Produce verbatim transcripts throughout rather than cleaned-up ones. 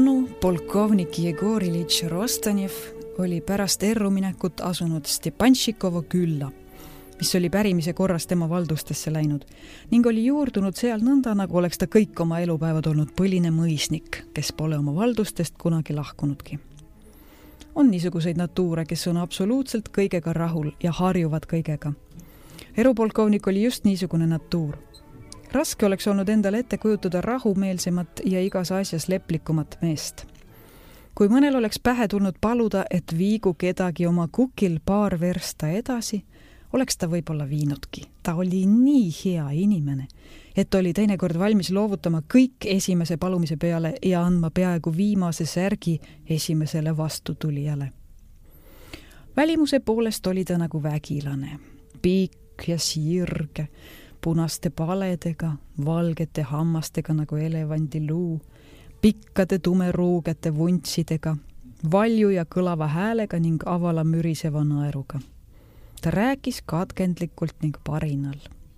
onu polkovnik Jegor Ilitš Rostanev oli pärast erruminekut asunud Stepanšikovo külla, mis oli pärimise korras tema valdustesse läinud ning oli juurdunud seal nõnda, nagu oleks ta kõik oma elupäevad olnud põline mõisnik, kes pole oma valdustest kunagi lahkunudki. On niisuguseid natuure, kes on absoluutselt kõigega rahul ja harjuvad kõigega. Erupolkovnik oli just niisugune natuur. Raske oleks olnud endale ette kujutada rahumeelsemat ja igas asjas leplikumat meest. Kui mõnel oleks pähe tulnud paluda, et viigu kedagi oma kukil paar versta edasi, oleks ta võib-olla viinudki. Ta oli nii hea inimene, et oli teinekord valmis loovutama kõik esimese palumise peale ja andma peaaegu viimase särgi esimesele vastutulijale. Välimuse poolest oli ta nagu vägilane, pikk ja sirge, punaste paledega, valgete hammastega nagu elevandi luu, pikkade tumeruugete vuntsidega, valju ja kõlava häälega ning avala müriseva naeruga. Ta rääkis katkendlikult ning parinal.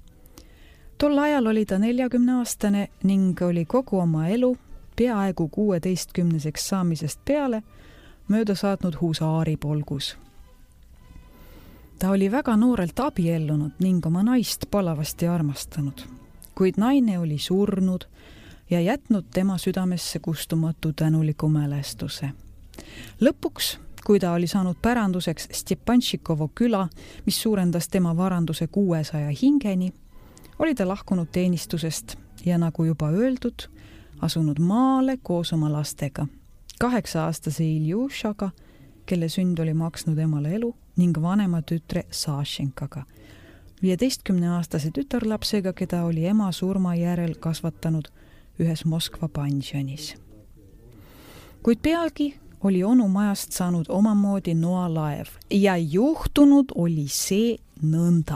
Tol ajal oli ta neljakümneaastane ning oli kogu oma elu, peaaegu kuueteistkümneseks saamisest peale, mööda saatnud husaari polgus. Ta oli väga noorelt abiellunud ning oma naist palavasti armastanud, kuid naine oli surnud ja jätnud tema südamesse kustumatu tänuliku mälestuse. Lõpuks, kui ta oli saanud päranduseks Stepanšikovo küla, mis suurendas tema varanduse kuuesaja hingeni, oli ta lahkunud teenistusest ja nagu juba öeldud, asunud maale koos oma lastega, kaheksa-aastase Iljušaga, kelle sünd oli maksnud emale elu, ning vanema tütre Sašenkaga, viieteistkümneaastase tütarlapsega, keda oli ema surma järel kasvatanud ühes Moskva pansjonis. Kuid pealgi oli onu majast saanud omamoodi noalaev ja juhtunud oli see nõnda.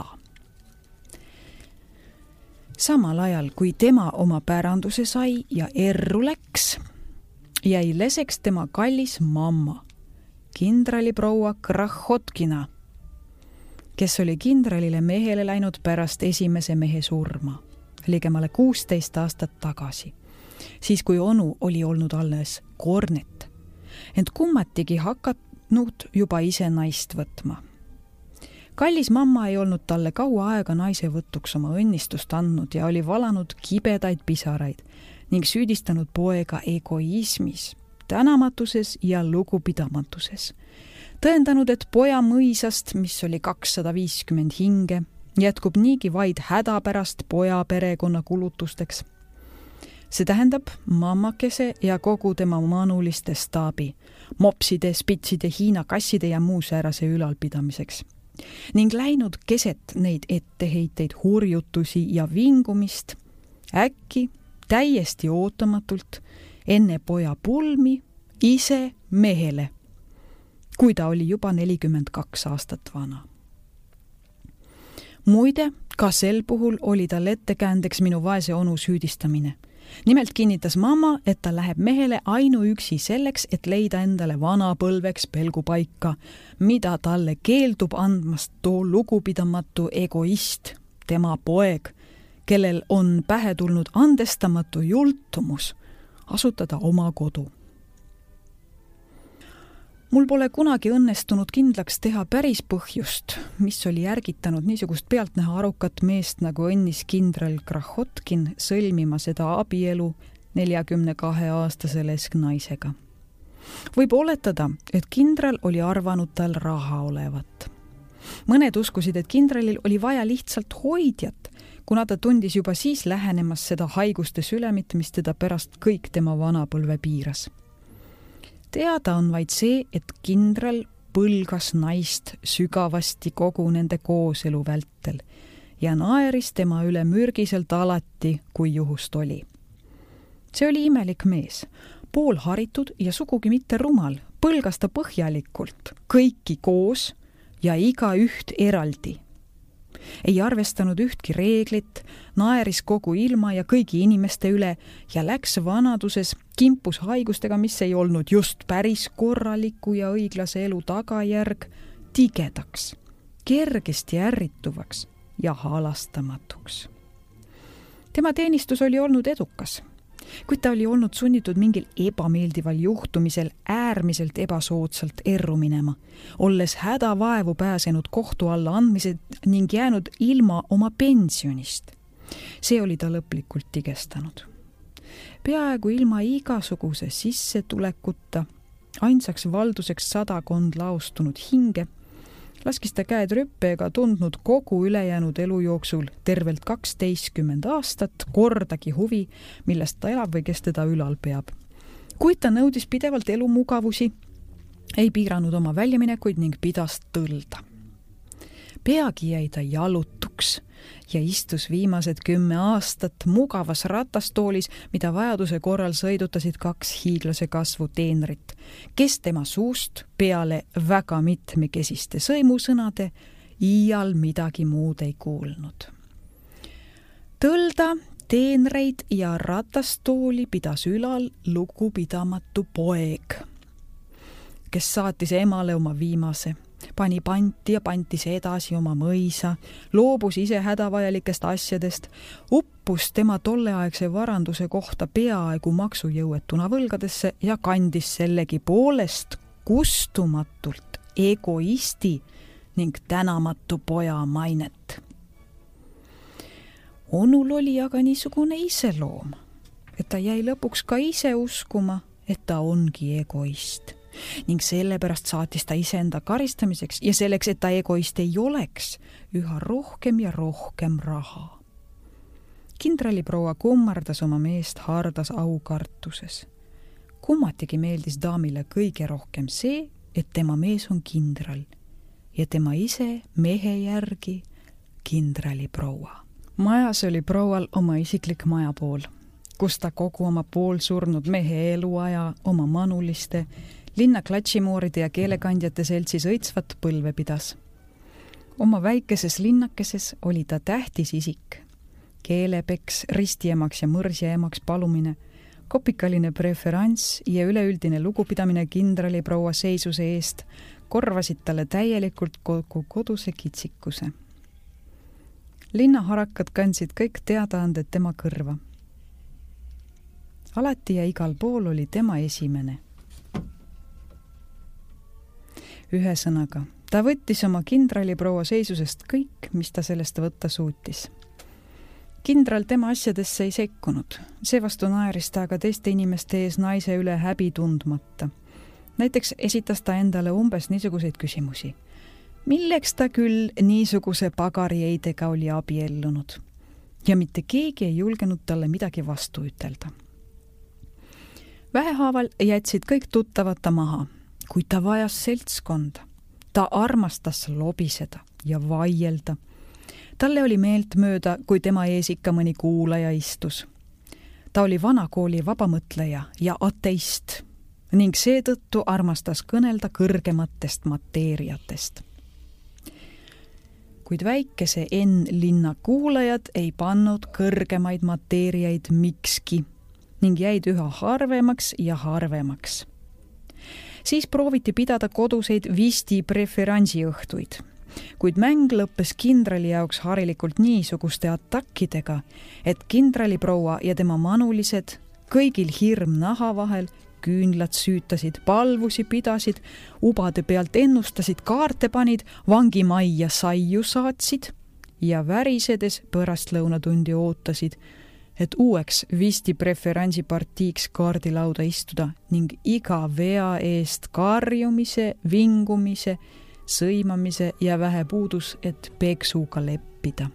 Samal ajal, kui tema oma päranduse sai ja erru läks, jäi leseks tema kallis mamma, kindraliproua Krahhotkina, kes oli kindralile mehele läinud pärast esimese mehe surma, ligemale kuusteist aastat tagasi, siis kui onu oli olnud alles kornet, ent kummatigi hakanud juba ise naist võtma. Kallis mamma ei olnud talle kaua aega naise võtuks oma õnnistust andnud ja oli valanud kibedaid pisaraid ning süüdistanud poega egoismis, tänamatuses ja lugupidamatuses. Tõendanud, et poja mõisast, mis oli kakssada viiskümmend hinge, jätkub niigi vaid häda pärast poja perekonna kulutusteks. See tähendab mammakese ja kogu tema manuliste staabi, mopside, spitside, hiina kasside ja muu säärase ülalpidamiseks. Ning läinud keset neid etteheiteid, hurjutusi ja vingumist, äkki täiesti ootamatult enne poja pulmi ise mehele, kui ta oli juba nelikümmend kaks aastat vana. Muide, ka sel puhul oli tal ettekäändeks minu vaese onu süüdistamine. Nimelt kinnitas mamma, et ta läheb mehele ainuüksi selleks, et leida endale vanapõlveks pelgupaika, mida talle keeldub andmast too lugupidamatu egoist, tema poeg, kellel on pähe tulnud andestamatu jultumus asutada oma kodu. Mul pole kunagi õnnestunud kindlaks teha päris põhjust, mis oli järgitanud niisugust pealtnäha arukat meest nagu õnnis kindral Krahhotkin sõlmima seda abielu neljakümne kahe aastase lesknaisega. Võib oletada, et kindral oli arvanud tal raha olevat. Mõned uskusid, et kindralil oli vaja lihtsalt hoidjat, kuna ta tundis juba siis lähenemas seda haiguste sülemit, mis teda pärast kõik tema vanapõlve piiras. Teada on vaid see, et kindral põlgas naist sügavasti kogu nende kooselu vältel ja naeris tema üle mürgiselt alati, kui juhust oli. See oli imelik mees, poolharitud ja sugugi mitte rumal, põlgas ta põhjalikult, kõiki koos ja iga üht eraldi. Ei arvestanud ühtki reeglit, naeris kogu ilma ja kõigi inimeste üle ja läks vanaduses kimpus haigustega, mis ei olnud just päris korraliku ja õiglase elu tagajärg, tigedaks, kergesti ärrituvaks ja halastamatuks. Tema teenistus oli olnud edukas. kuid ta oli olnud sunnitud mingil ebameeldival juhtumisel äärmiselt ebasoodsalt erru minema, olles hädavaevu pääsenud kohtu alla andmised ning jäänud ilma oma pensionist. See oli ta lõplikult tigestanud. Peaaegu ilma igasuguse sissetulekuta, ainsaks valduseks sadakond laostunud hinge, laskis ta käed rüppe ega tundnud kogu ülejäänud elu jooksul tervelt kaksteistkümmend aastat kordagi huvi, millest ta elab või kes teda ülal peab. Kuid ta nõudis pidevalt elumugavusi, ei piiranud oma väljaminekuid ning pidas tõlda. Peagi jäi ta jalutuks ja istus viimased kümme aastat mugavas ratastoolis, mida vajaduse korral sõidutasid kaks hiiglase kasvu teenrit, kes tema suust peale väga mitmekesiste sõimusõnade iial midagi muud ei kuulnud. Tõlda, teenreid ja ratastooli pidas ülal lugupidamatu poeg, kes saatis emale oma viimase, pani panti ja pantis edasi oma mõisa, loobus ise hädavajalikest asjadest, uppus tema tolleaegse varanduse kohta peaaegu maksujõuetuna võlgadesse ja kandis sellegi poolest kustumatult egoisti ning tänamatu poja mainet. Onul oli aga niisugune iseloom, et ta jäi lõpuks ka ise uskuma, et ta ongi egoist. Ning sellepärast saatis ta iseenda karistamiseks ja selleks, et ta egoist ei oleks, üha rohkem ja rohkem raha. Kindraliproua kummardas oma meest hardas aukartuses. Kummatigi meeldis daamile kõige rohkem see, et tema mees on kindral ja tema ise mehe järgi kindraliproua. Majas oli proual oma isiklik majapool, kus ta kogu oma poolsurnud mehe eluaja oma manuliste, linna klatšimooride ja keelekandjate seltsis õitsvat põlve pidas. Oma väikeses linnakeses oli ta tähtis isik. Keelepeks, ristiemaks ja mõrsjaemaks palumine, kopikaline preferants ja üleüldine lugupidamine kindraliproua seisuse eest korvasid talle täielikult kogu koduse kitsikuse. Linnaharakad kandsid kõik teadaanded tema kõrva. Alati ja igal pool oli tema esimene. Ühesõnaga, ta võttis oma kindraliproua seisusest kõik, mis ta sellest võtta suutis. Kindral tema asjadesse ei sekkunud, seevastu naeris ta aga teiste inimeste ees naise üle häbi tundmata. Näiteks esitas ta endale umbes niisuguseid küsimusi. Milleks ta küll niisuguse pagarieidega oli abiellunud? Ja mitte keegi ei julgenud talle midagi vastu ütelda. Vähehaaval jätsid kõik tuttavad ta maha, kuid ta vajas seltskonda. Ta armastas lobiseda ja vaielda. Talle oli meelt mööda, kui tema ees ikka mõni kuulaja istus. Ta oli vanakooli vabamõtleja ja ateist ning seetõttu armastas kõnelda kõrgematest mateeriatest. Kuid väikese N-linna kuulajad ei pannud kõrgemaid mateeriaid mikski ning jäid üha harvemaks ja harvemaks. Siis prooviti pidada koduseid visti preferansi õhtuid, kuid mäng lõppes kindrali jaoks harilikult niisuguste atakkidega, et kindraliproua ja tema manulised kõigil hirm naha vahel küünlad süütasid, palvusi pidasid, ubade pealt ennustasid, kaarte panid, vangimajja saiu saatsid ja värisedes pärastlõunatundi ootasid, et uueks visti preferansi partiiks kaardilauda istuda ning iga vea eest karjumise, vingumise, sõimamise ja vähe puudus, et peksuga leppida.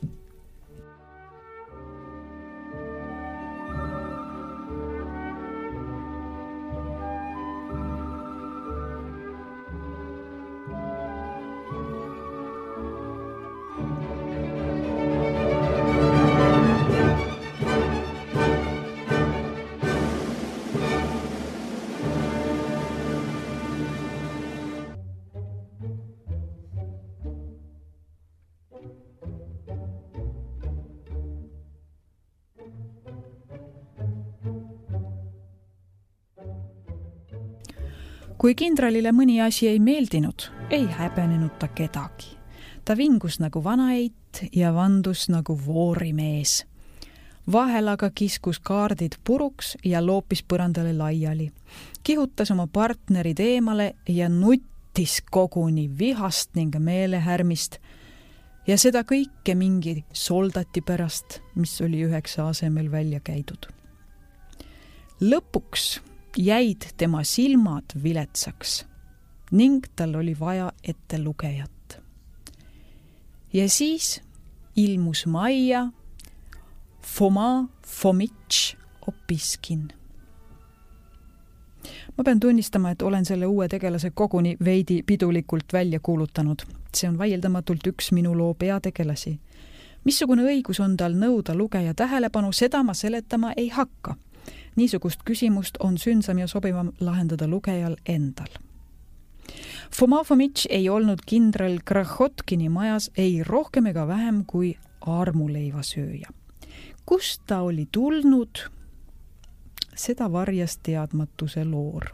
Kui kindralile mõni asi ei meeldinud, ei häbenenud ta kedagi. Ta vingus nagu vanaeit ja vandus nagu voorimees. Vahel aga kiskus kaardid puruks ja loopis põrandale laiali. Kihutas oma partnerid eemale ja nuttis koguni vihast ning meelehärmist. Ja seda kõike mingi soldati pärast, mis oli üheksa asemel välja käidud. Lõpuks jäid tema silmad viletsaks ning tal oli vaja ette lugejat. Ja siis ilmus majja Foma Fomitš Opiskin. Ma pean tunnistama, et olen selle uue tegelase koguni veidi pidulikult välja kuulutanud. See on vaieldamatult üks minu loo peategelasi. Missugune õigus on tal nõuda lugeja tähelepanu, seda ma seletama ei hakka. Niisugust küsimust on sündsam ja sobivam lahendada lugejal endal. Foma Fomitš ei olnud kindral Krahotkini majas ei rohkem ega vähem kui armuleivasööja. Kust ta oli tulnud, seda varjas teadmatuse loor.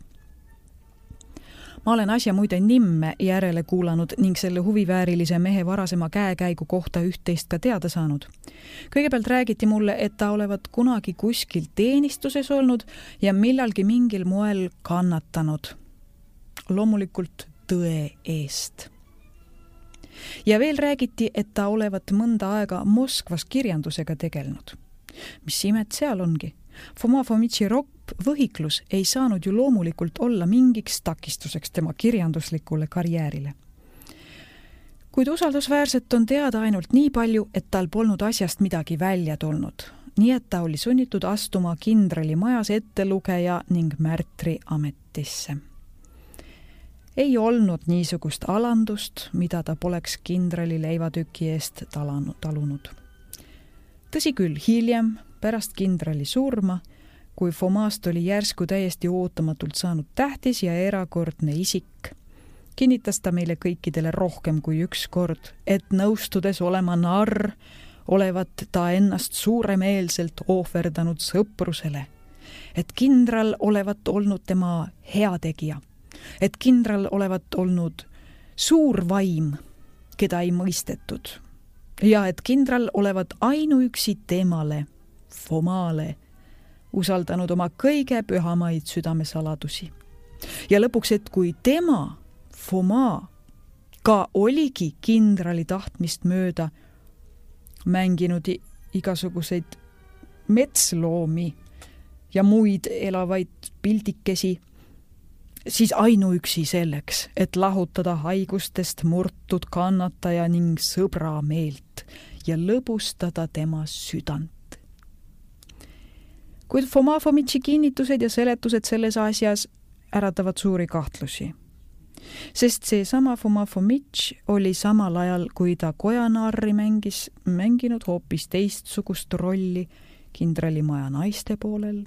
Ma olen asja muide nimme järele kuulanud ning selle huviväärilise mehe varasema käekäigu kohta üht-teist ka teada saanud. Kõigepealt räägiti mulle, et ta olevat kunagi kuskil teenistuses olnud ja millalgi mingil moel kannatanud. Loomulikult tõe eest. Ja veel räägiti, et ta olevat mõnda aega Moskvas kirjandusega tegelenud. Mis imet seal ongi? Foma Fomitši ropp võhiklus ei saanud ju loomulikult olla mingiks takistuseks tema kirjanduslikule karjäärile. Kuid usaldusväärset on teada ainult nii palju, et tal polnud asjast midagi välja tulnud. Nii et ta oli sunnitud astuma kindrali majas ettelugeja ning märtri ametisse. Ei olnud niisugust alandust, mida ta poleks kindrali leivatüki eest talunud. Tõsi küll, hiljem, pärast kindrali surma, kui Fomast oli järsku täiesti ootamatult saanud tähtis ja erakordne isik, kinnitas ta meile kõikidele rohkem kui üks kord, et nõustudes olema narr, olevat ta ennast suuremeelselt ohverdanud sõprusele, et kindral olevat olnud tema heategija, et kindral olevat olnud suur vaim, keda ei mõistetud, ja et kindral olevat ainuüksi temale, Fomale, usaldanud oma kõige pühamaid südamesaladusi. Ja lõpuks, et kui tema, Foma, ka oligi kindrali tahtmist mööda mänginud igasuguseid metsloomi ja muid elavaid pildikesi, siis ainuüksi selleks, et lahutada haigustest murtud kannataja ning sõbra meelt ja lõbustada tema südant. Kuid Foma Fomitši kinnitused ja seletused selles asjas äratavad suuri kahtlusi. Sest see sama Foma Fomitš oli samal ajal, kui ta kojanarri mängis, mänginud hoopis teistsugust rolli kindralimaja naiste poolel.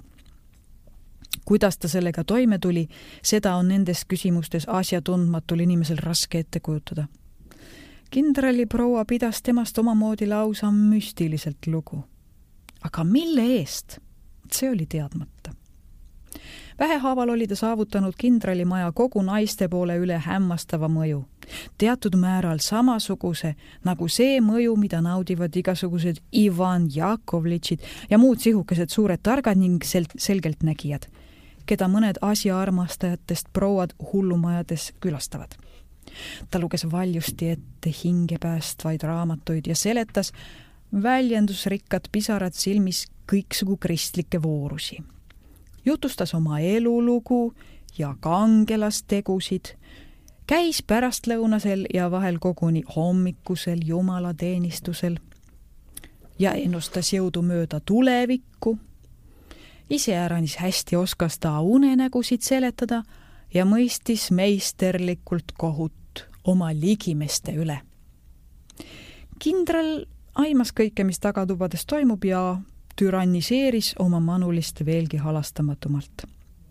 Kuidas ta sellega toime tuli, seda on nendes küsimustes asjatundmatul inimesel raske ette kujutada. Kindrali proua pidas temast omamoodi lausa müstiliselt lugu. Aga mille eest? See oli teadmata. Vähehaaval oli ta saavutanud kindralimaja kogu naiste poole üle hämmastava mõju. Teatud määral samasuguse nagu see mõju, mida naudivad igasugused Ivan Jakovlitšid ja muud sihukesed suured targad ning sel- selgelt nägijad, keda mõned asjaarmastajatest prouad hullumajades külastavad. Ta luges valjusti ette hingepäästvaid raamatuid ja seletas väljendusrikkad pisarad silmis kõiksugu kristlikke voorusi. Jutustas oma elulugu ja kangelastegusid, käis pärastlõunasel ja vahel koguni hommikusel jumalateenistusel ja ennustas jõudu mööda tulevikku. Iseäranis hästi oskas ta unenägusid seletada ja mõistis meisterlikult kohut oma ligimeste üle. Kindral aimas kõike, mis tagatubades toimub ja türanniseeris oma manulist veelgi halastamatumalt.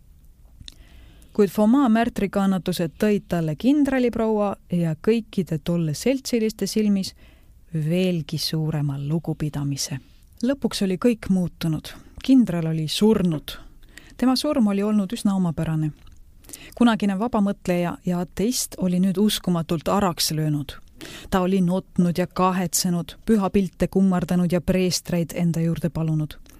Kuid Foma märtrikannatused tõid talle kindraliproua ja kõikide tolle seltsiliste silmis veelgi suurema lugupidamise. Lõpuks oli kõik muutunud. Kindral oli surnud. Tema surm oli olnud üsna omapärane. Kunagine vabamõtleja ja ateist oli nüüd uskumatult araks löönud. Ta oli notnud ja kahetsenud, pühapilte kummardanud ja preestreid enda juurde palunud.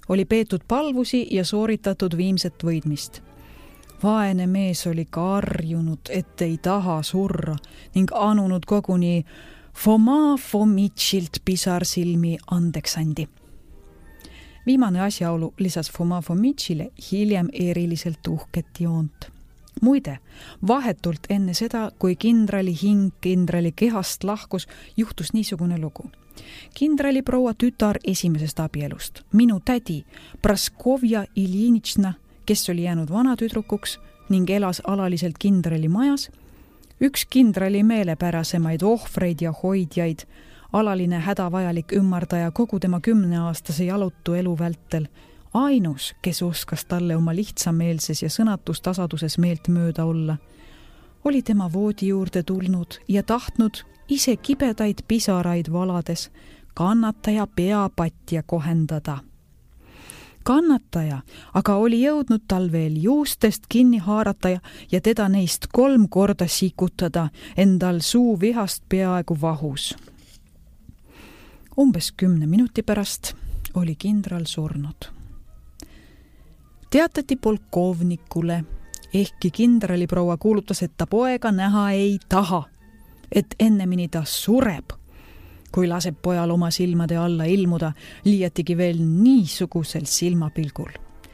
oli peetud palvusi ja sooritatud viimset võidmist. Vaene mees oli karjunud, et ei taha surra ning anunud koguni Foma Fomitšilt pisarsilmi andeksandi. Viimane asjaolu lisas Foma Fomitšile hiljem eriliselt uhket joont. Muide, vahetult enne seda, kui kindrali hing kindrali kehast lahkus, juhtus niisugune lugu. Kindrali proua tütar esimesest abielust, minu tädi Praskovja Iljinitšna, kes oli jäänud vanatüdrukuks ning elas alaliselt kindrali majas, üks kindrali meelepärasemaid ohvreid ja hoidjaid, alaline hädavajalik ümmardaja kogu tema kümneaastase jalutu elu vältel, ainus, kes oskas talle oma lihtsameelses ja sõnatus tasaduses meelt mööda olla, oli tema voodi juurde tulnud ja tahtnud ise kibedaid pisaraid valades kannataja peapatja kohendada. Kannataja aga oli jõudnud tal veel juustest kinni haarata ja teda neist kolm korda sikutada, endal suu vihast peaaegu vahus. Umbes kümne minuti pärast oli kindral surnud. Teatati polkovnikule, ehkki kindrali proua kuulutas, et ta poega näha ei taha, et ennemini ta sureb, kui laseb pojal oma silmade alla ilmuda, liiatigi veel niisugusel silmapilgul.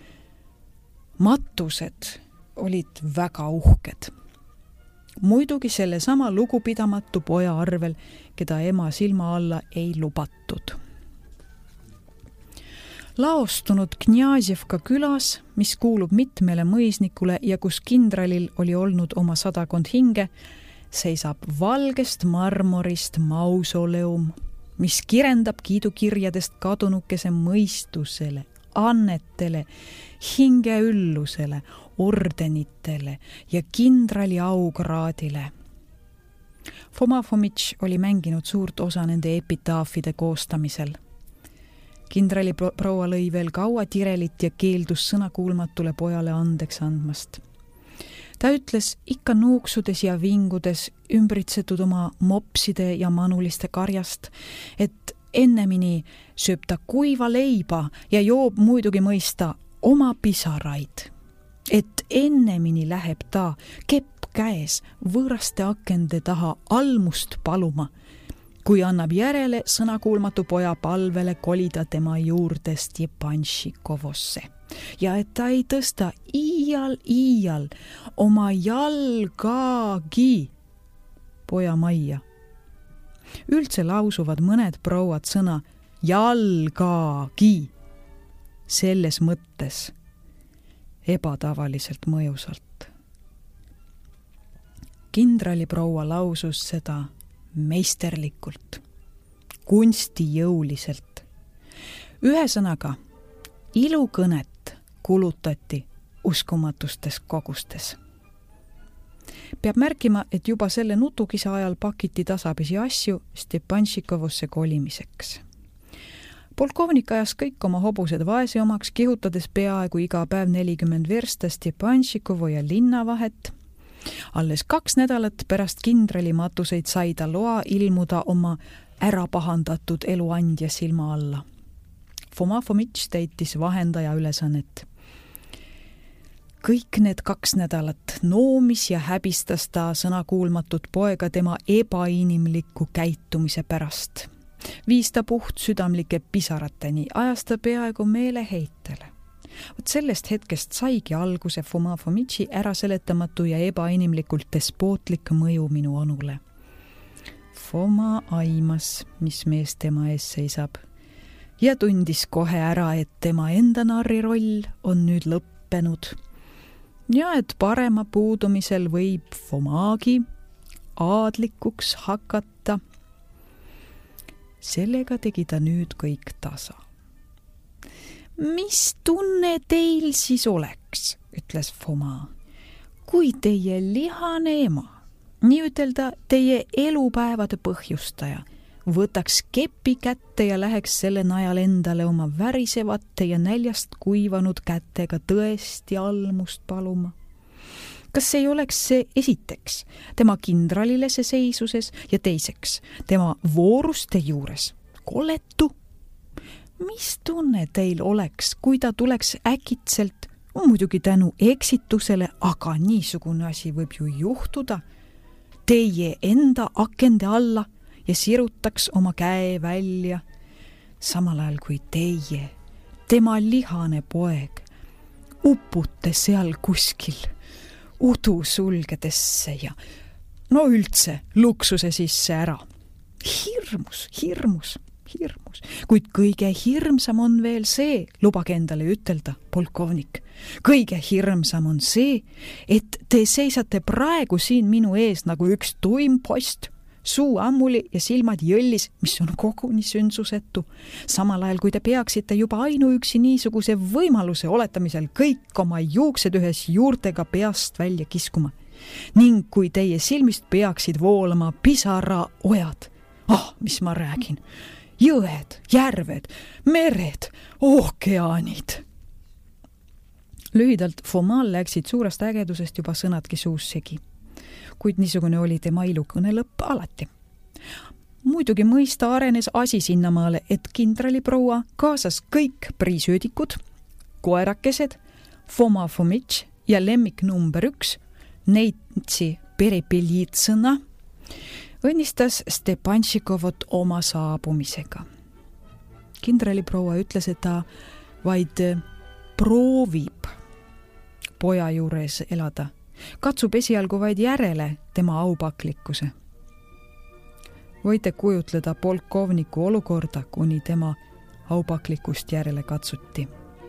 Matused olid väga uhked. Muidugi selle sama lugupidamatu poja arvel, keda ema silma alla ei lubatud. Laostunud Knjazevka külas, mis kuulub mitmele mõisnikule ja kus kindralil oli olnud oma sadakond hinge, seisab valgest marmorist mausoleum, mis kirendab kiidukirjadest kadunukese mõistusele, annetele, hingeüllusele, ordenitele ja kindrali aukraadile. Foma Fomitš oli mänginud suurt osa nende epitaafide koostamisel. Kindrali proua lõi veel kaua tirelit ja keeldus sõnakuulmatule pojale andeks andmast. Ta ütles ikka nuuksudes ja vingudes ümbritsetud oma mopside ja manuliste karjast, et ennemini sööb ta kuiva leiba ja joob muidugi mõista oma pisaraid. Et ennemini läheb ta kepp käes võõraste akende taha almust paluma, kui annab järele sõnakuulmatu poja palvele kolida tema juurde Stepanšikovosse. Ja et ta ei tõsta iial, iial oma jalgagi poja majja. Üldse lausuvad mõned prouad sõna jalgagi selles mõttes ebatavaliselt mõjusalt. Kindrali proua lausus seda meisterlikult, kunstijõuliselt. Ühesõnaga, ilukõnet kulutati uskumatustes kogustes. Peab märkima, et juba selle nutukisa ajal pakiti tasapisi asju Stepanšikovosse kolimiseks. Polkovnik ajas kõik oma hobused vaese omaks, kihutades peaaegu iga päev nelikümmend versta Stepanšikovo ja linna vahet. Alles kaks nädalat pärast kindrali matuseid sai ta loa ilmuda oma ära pahandatud eluandja silma alla. Foma Fomitš täitis vahendaja ülesannet. Kõik need kaks nädalat noomis ja häbistas ta sõnakuulmatut poega tema ebainimliku käitumise pärast. Viis ta puht südamlike pisarateni, ajas ta peaaegu meeleheitele. Vot sellest hetkest saigi alguse Foma Fomitši äraseletamatu ja ebainimlikult despootlik mõju minu onule. Foma aimas, mis mees tema ees seisab, ja tundis kohe ära, et tema enda narri roll on nüüd lõppenud ja et parema puudumisel võib Fomagi aadlikuks hakata. Sellega tegi ta nüüd kõik tasa. Mis tunne teil siis oleks, ütles Foma, kui teie lihane ema, nii ütelda teie elupäevade põhjustaja, võtaks kepi kätte ja läheks selle najal endale oma värisevate ja näljast kuivanud kätega tõesti almust paluma. Kas ei oleks see esiteks tema kindralile see seisuses ja teiseks tema vooruste juures koletu? mis tunne teil oleks, kui ta tuleks äkitselt, muidugi tänu eksitusele, aga niisugune asi võib ju juhtuda, teie enda akende alla ja sirutaks oma käe välja, samal ajal kui teie, tema lihane poeg, upute seal kuskil udusulgedesse ja no üldse luksuse sisse ära. Hirmus, hirmus, hirmus. Kuid kõige hirmsam on veel see, lubage endale ütelda, polkovnik, kõige hirmsam on see, et te seisate praegu siin minu ees nagu üks tuim post, suu ammuli ja silmad jõllis, mis on koguni sündsusetu. Samal ajal, kui te peaksite juba ainuüksi niisuguse võimaluse oletamisel kõik oma juuksed ühes juurtega peast välja kiskuma. Ning kui teie silmist peaksid voolama pisara ojad, ah, mis ma räägin, jõed, järved, mered, ookeanid. Lühidalt Fomal läksid suurest ägedusest juba sõnadki suus segi. Kuid niisugune oli tema ilukõne lõpp alati. Muidugi mõista arenes asi sinnamaale, et kindraliproua kaasas kõik priisöödikud, koerakesed, Foma Fomitš ja lemmik number üks, Neitsi Perepelitsõna, õnnistas Stepanšikovot oma saabumisega. Kindraliproua ütles, et ta vaid proovib poja juures elada. Katsub esialgu vaid järele tema aupaklikkuse. Võite kujutleda polkovniku olukorda, kuni tema aupaklikust järele katsuti.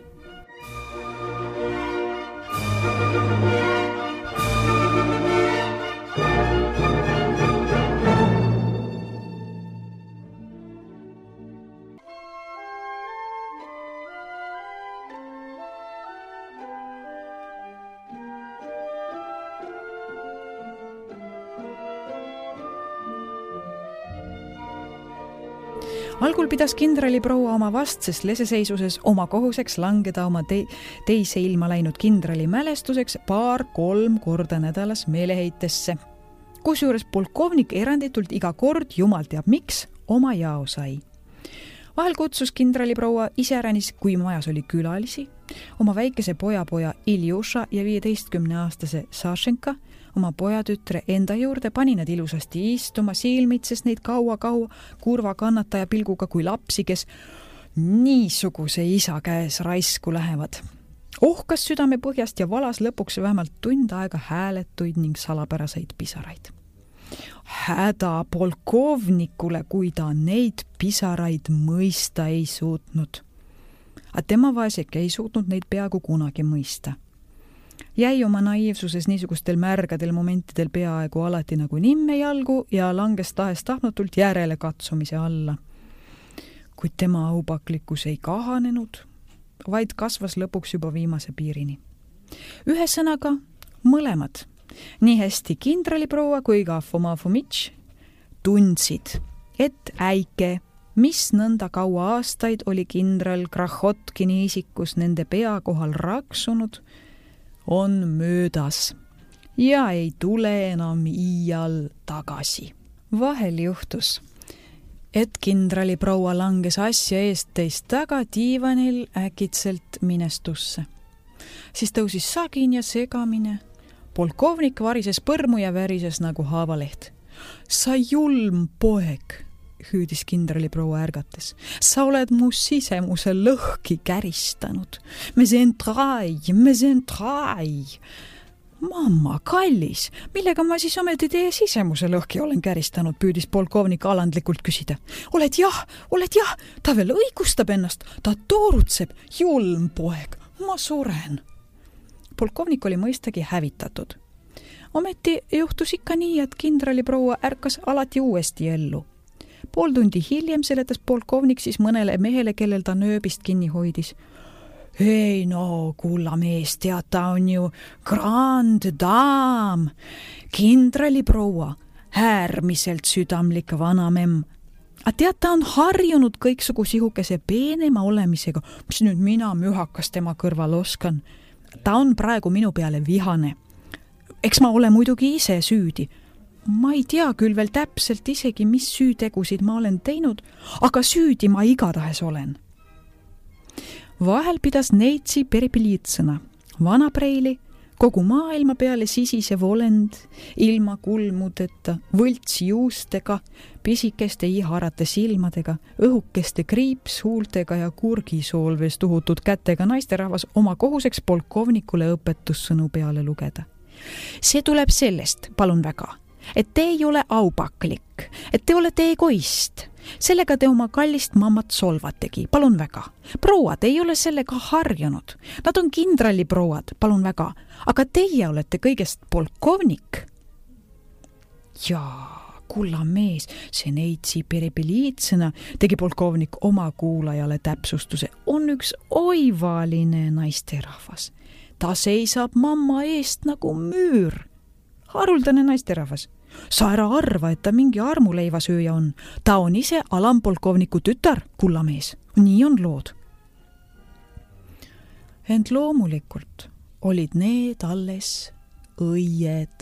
Algul pidas kindraliproua oma vastses leseseisuses oma kohuseks langeda oma te teise ilma läinud kindrali mälestuseks paar-kolm korda nädalas meeleheitesse. Kusjuures polkovnik eranditult iga kord, jumal teab miks, oma jao sai. Vahel kutsus kindraliproua iseäranis, kui majas oli külalisi, oma väikese pojapoja Iljuša ja viieteistkümne aastase Sašenka, oma pojatütre enda juurde, pani nad ilusasti istuma, silmitses neid kaua-kaua kurva kannataja pilguga kui lapsi, kes niisuguse isa käes raisku lähevad. Ohkas südame põhjast ja valas lõpuks vähemalt tund aega hääletuid ning salapäraseid pisaraid. Häda polkovnikule, kui ta neid pisaraid mõista ei suutnud. A tema vaeseke ei suutnud neid peaaegu kunagi mõista. Jäi oma naiivsuses niisugustel märgadel momentidel peaaegu alati nagu nimme jalgu ja langes tahes tahtnutult järele katsumise alla. Kuid tema aupaklikkus ei kahanenud, vaid kasvas lõpuks juba viimase piirini. Ühesõnaga, mõlemad, nii hästi kindraliproua kui ka Foma Fomitš tundsid, et äike, mis nõnda kaua aastaid oli kindral Krahotkini isikus nende pea kohal raksunud, on möödas ja ei tule enam iial tagasi. Vahel juhtus, et kindraliproua langes asja eest teist taga diivanil äkitselt minestusse. Siis tõusis sagin ja segamine. Polkovnik varises põrmu ja värises nagu haavaleht. Sa julm poeg, hüüdis kindraliproua ärgates. Sa oled mu sisemuse lõhki käristanud. Me sen trai, me sen trai. Mamma, kallis, millega ma siis ometi teie sisemuse lõhki olen käristanud, püüdis polkovnik alandlikult küsida. Oled jah, oled jah, ta veel õigustab ennast, ta toorutseb, julm poeg, ma suren. Polkovnik oli mõistagi hävitatud. Ometi juhtus ikka nii, et kindraliproua ärkas alati uuesti ellu. Pool tundi hiljem seletas polkovnik siis mõnele mehele, kellel ta nööbist kinni hoidis. Ei no, kulla mees, tead, ta on ju grand dame, kindraliproua, äärmiselt südamlik vanamemm. A tead, ta on harjunud kõiksugu sihukese peenema olemisega, mis nüüd mina mühakas tema kõrval oskan. Ta on praegu minu peale vihane. Eks ma ole muidugi ise süüdi. Ma ei tea küll veel täpselt isegi, mis süütegusid ma olen teinud, aga süüdi ma igatahes olen. Vahel pidas Neitsi Perepelitsõna, vana preili, kogu maailma peale sisisev olend, ilma kulmudeta, võlts juustega, pisikeste iharate silmadega, õhukeste kriipshuultega ja kurgisoolves tuhutud kätega naisterahvas oma kohuseks polkovnikule õpetussõnu peale lugeda. See tuleb sellest, palun väga, et te ei ole aupaklik, et te olete egoist. Sellega te oma kallist mammat solvategi, palun väga. Prouad ei ole sellega harjunud. Nad on kindraliprouad, palun väga. Aga teie olete kõigest polkovnik. Jaa, kulla mees, see Neitsi Perepelitsõna tegi polkovnik oma kuulajale täpsustuse. On üks oivaline naisterahvas. Ta seisab mamma eest nagu müür. Haruldane naisterahvas. Sa ära arva, et ta mingi armuleivasööja on. Ta on ise alampolkovniku tütar, kullamees. Nii on lood. Ent loomulikult olid need alles õied.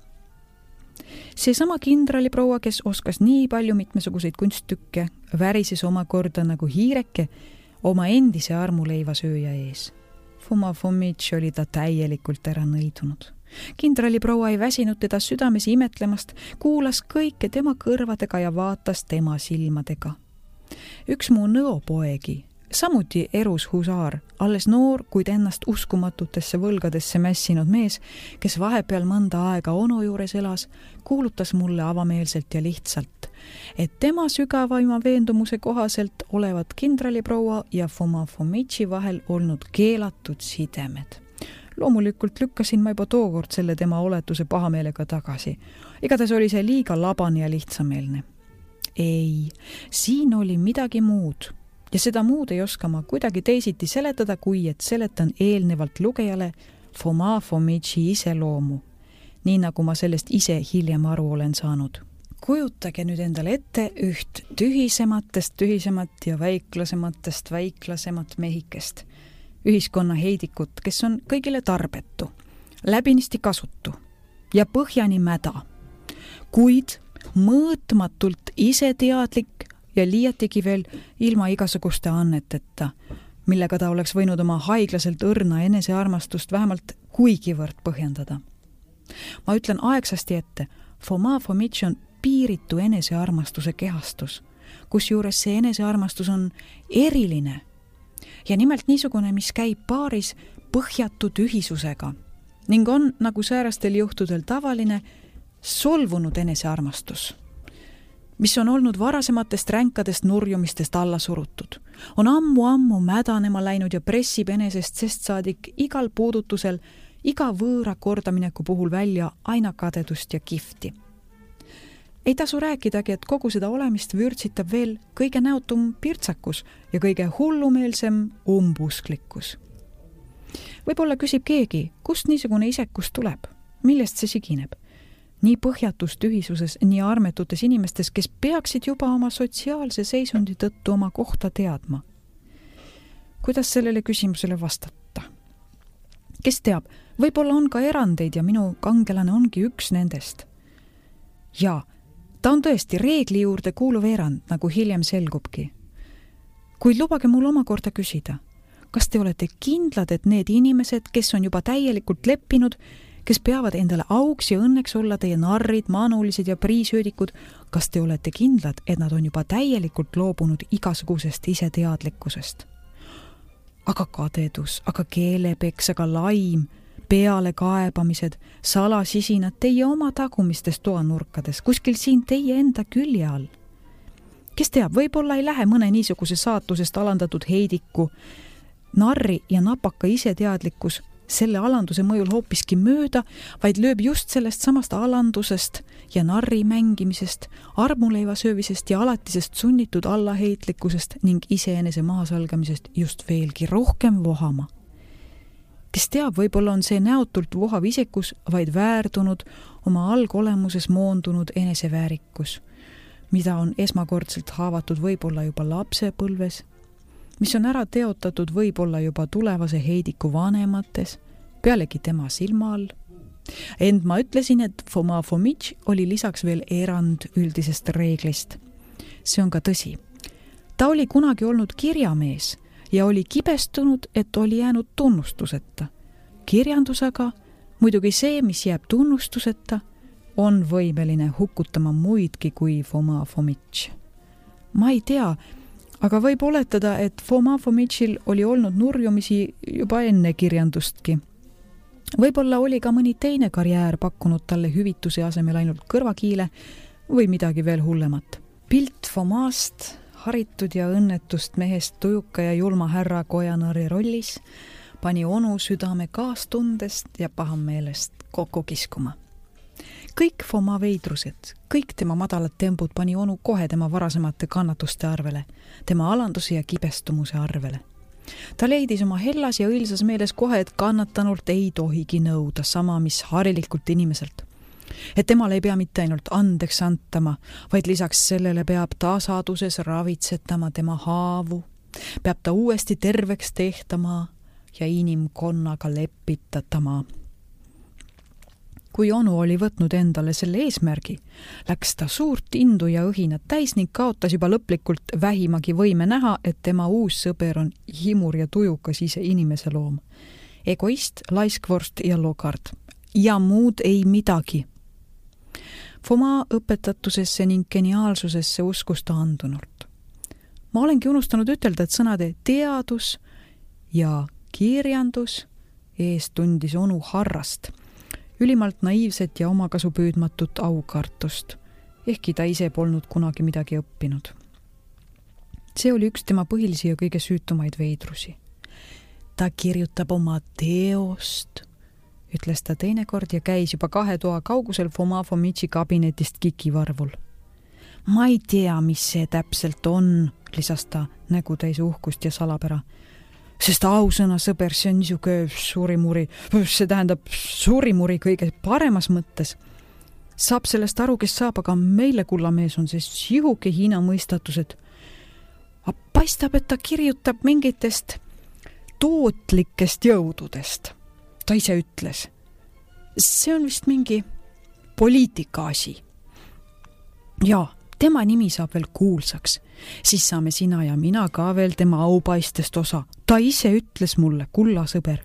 Seesama kindraliproua, kes oskas nii palju mitmesuguseid kunststükke, värises omakorda nagu hiireke oma endise armuleivasööja ees. Foma Fomitš oli ta täielikult ära nõidunud. Kindraliproua ei väsinud teda südames imetlemast, kuulas kõike tema kõrvadega ja vaatas tema silmadega. Üks mu nõopoegi, samuti erus husaar, alles noor, kuid ennast uskumatutesse võlgadesse mässinud mees, kes vahepeal mõnda aega onu juures elas, kuulutas mulle avameelselt ja lihtsalt, et tema sügavaima veendumuse kohaselt olevat kindraliproua ja Foma Fomitši vahel olnud keelatud sidemed. Loomulikult lükkasin ma juba tookord selle tema oletuse pahameelega tagasi. Igatahes oli see liiga labane ja lihtsameelne. Ei, siin oli midagi muud. Ja seda muud ei oska ma kuidagi teisiti seletada, kui et seletan eelnevalt lugejale Foma Fomitši iseloomu. Nii nagu ma sellest ise hiljem aru olen saanud. Kujutage nüüd endale ette üht tühisematest tühisemat ja väiklasematest väiklasemat mehikest. Ühiskonna heidikut, kes on kõigile tarbetu, läbinisti kasutu ja põhjani mäda, kuid mõõtmatult iseteadlik ja liiatigi veel ilma igasuguste anneteta, millega ta oleks võinud oma haiglaselt õrna enesearmastust vähemalt kuigivõrd põhjendada. Ma ütlen aegsasti ette, Foma Fomitš on piiritu enesearmastuse kehastus, kus juures see enesearmastus on eriline ja nimelt niisugune, mis käib paaris põhjatu tühisusega ning on, nagu säärastel juhtudel tavaline, solvunud enesearmastus, mis on olnud varasematest ränkadest nurjumistest alla surutud. On ammu-ammu mädanema läinud ja pressib enesest sest saadik igal puudutusel, iga võõra kordamineku puhul välja aina kadedust ja kifti. Ei tasu rääkidagi, et kogu seda olemist vürtsitab veel kõige näotum pirtsakus ja kõige hullumeelsem umbusklikkus. Võib-olla küsib keegi, kust niisugune isekus tuleb, millest see sigineb? Nii põhjatus tühisuses, nii armetutes inimestes, kes peaksid juba oma sotsiaalse seisundi tõttu oma kohta teadma. Kuidas sellele küsimusele vastata? Kes teab, võib-olla on ka erandeid ja minu kangelane ongi üks nendest. Jaa, ta on tõesti reegli juurde kuuluv erand, nagu hiljem selgubki. Kuid lubage mul omakorda küsida, kas te olete kindlad, et need inimesed, kes on juba täielikult leppinud, kes peavad endale auks ja õnneks olla teie narrid, maanulised ja priisöödikud, kas te olete kindlad, et nad on juba täielikult loobunud igasugusest iseteadlikkusest? Aga kadedus, aga keelepeks, aga laim, peale kaebamised, salasisinad teie oma tagumistest toanurkades, kuskil siin teie enda külje all. Kes teab, võib-olla ei lähe mõne niisuguse saatusest alandatud heidiku, narri ja napaka iseteadlikkus selle alanduse mõjul hoopiski mööda, vaid lööb just sellest samast alandusest ja narri mängimisest, armuleivasöövisest ja alatisest sunnitud allaheitlikkusest ning iseenese mahasalgamisest just veelgi rohkem vohama. Kes teab, võib-olla on see näotult vohav isekus vaid väärdunud, oma algolemuses moondunud eneseväärikus, mida on esmakordselt haavatud võib-olla juba lapsepõlves, mis on ära teotatud võib-olla juba tulevase heidiku vanemates, pealegi tema silma all. Ent ma ütlesin, et Foma Fomitš oli lisaks veel erand üldisest reeglist. See on ka tõsi. Ta oli kunagi olnud kirjamees ja oli kibestunud, et oli jäänud tunnustuseta. Kirjandusega, muidugi see, mis jääb tunnustuseta, on võimeline hukutama muidki kui Foma Fomitš. Ma ei tea, aga võib oletada, et Foma Fomitšil oli olnud nurjumisi juba enne kirjandustki. Võib-olla oli ka mõni teine karjäär pakkunud talle hüvituse asemel ainult kõrvakiile või midagi veel hullemat. Pilt Fomast, haritud ja õnnetust mehest tujuka ja julma härra kojanari rollis, pani onu südame kaastundest ja pahameelest kokku kiskuma. Kõik Foma veidrused, kõik tema madalad tempud pani onu kohe tema varasemate kannatuste arvele, tema alanduse ja kibestumuse arvele. Ta leidis oma hellas ja õilsas meeles kohe, et kannatanult ei tohigi nõuda sama, mis harilikult inimeselt. Et temal ei pea mitte ainult andeks antama, vaid lisaks sellele peab tasaduses ravitsetama tema haavu, peab ta uuesti terveks tehtama ja inimkonnaga lepitatama. Kui onu oli võtnud endale selle eesmärgi, läks ta suurt indu ja õhinat täis ning kaotas juba lõplikult vähimagi võime näha, et tema uus sõber on himur ja tujukas ise inimese loom. Egoist, laiskvorst ja lokard. Ja muud ei midagi. Foma õpetatusesse ning geniaalsusesse uskus ta andunult. Ma olengi unustanud ütelda, et sõnade teadus ja kirjandus ees tundis onu harrast, ülimalt naiivset ja omakasu püüdmatut aukartust, ehkki ta ise polnud kunagi midagi õppinud. See oli üks tema põhilisi ja kõige süütumaid veidrusi. Ta kirjutab oma teost, ütles ta teinekord ja käis juba kahe toa kaugusel Foma Fomitši kabinetist kikivarvul. Ma ei tea, mis see täpselt on, lisas ta nägu täis uhkust ja salapära. Sest ausõna sõber, see on niisuke suurimuri, see tähendab suurimuri kõige paremas mõttes. Saab sellest aru, kes saab, aga meile kullamees on see sihuke Hiina mõistatused. Paistab, et ta kirjutab mingitest tootlikest jõududest. Ta ise ütles. See on vist mingi poliitika asi. Jaa, tema nimi saab veel kuulsaks. Siis saame sina ja mina ka veel tema aupaistest osa. Ta ise ütles mulle, kulla sõber.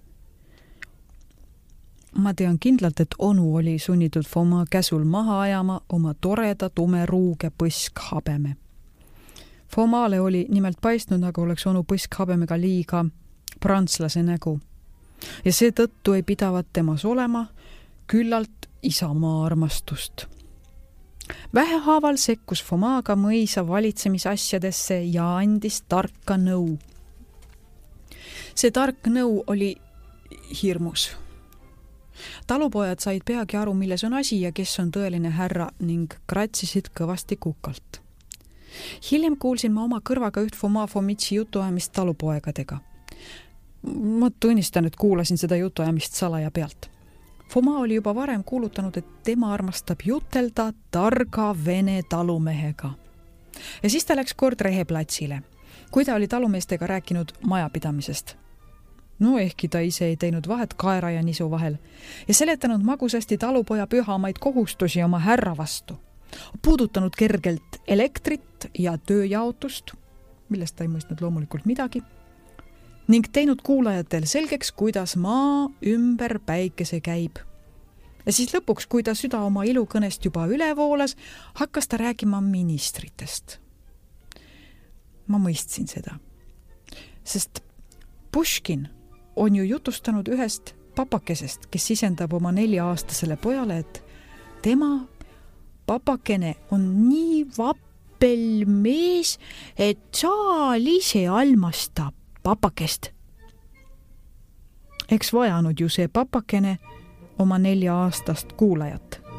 Ma tean kindlalt, et onu oli sunnitud Foma käsul maha ajama oma toreda tume ruuge põskhabeme. Fomale oli nimelt paistnud, nagu oleks onu põskhabemega liiga prantslase nägu. Ja seetõttu ei pidavat temas olema küllalt isamaa armastust. Vähehaaval sekkus Fomaga mõisa valitsemisasjadesse ja andis tarka nõu. See tark nõu oli hirmus. Talupojad said peagi aru, milles on asi ja kes on tõeline härra ning kratsisid kõvasti kukalt. Hiljem kuulsin ma oma kõrvaga üht Foma Fomitši jutuajamist talupoegadega. Ma tunnistan, et kuulasin seda jutuajamist salaja pealt. Foma oli juba varem kuulutanud, et tema armastab jutelda targa vene talumehega. Ja siis ta läks kord reheplatsile, kui ta oli talumeestega rääkinud majapidamisest. No ehkki ta ise ei teinud vahet kaera ja nisu vahel ja seletanud magusasti talupoja pühamaid kohustusi oma härra vastu. Puudutanud kergelt elektrit ja tööjaotust, millest ta ei mõistnud loomulikult midagi, ning teinud kuulajatel selgeks, kuidas maa ümber päikese käib. Ja siis lõpuks, kui ta süda oma ilukõnest juba üle voolas, hakkas ta rääkima ministritest. Ma mõistsin seda, sest Puškin on ju jutustanud ühest papakesest, kes sisendab oma nelja-aastasele pojale, et tema papakene on nii vappel mees, et saal ise almastab papakest. Eks vajanud ju see papakene oma nelja aastast kuulajat.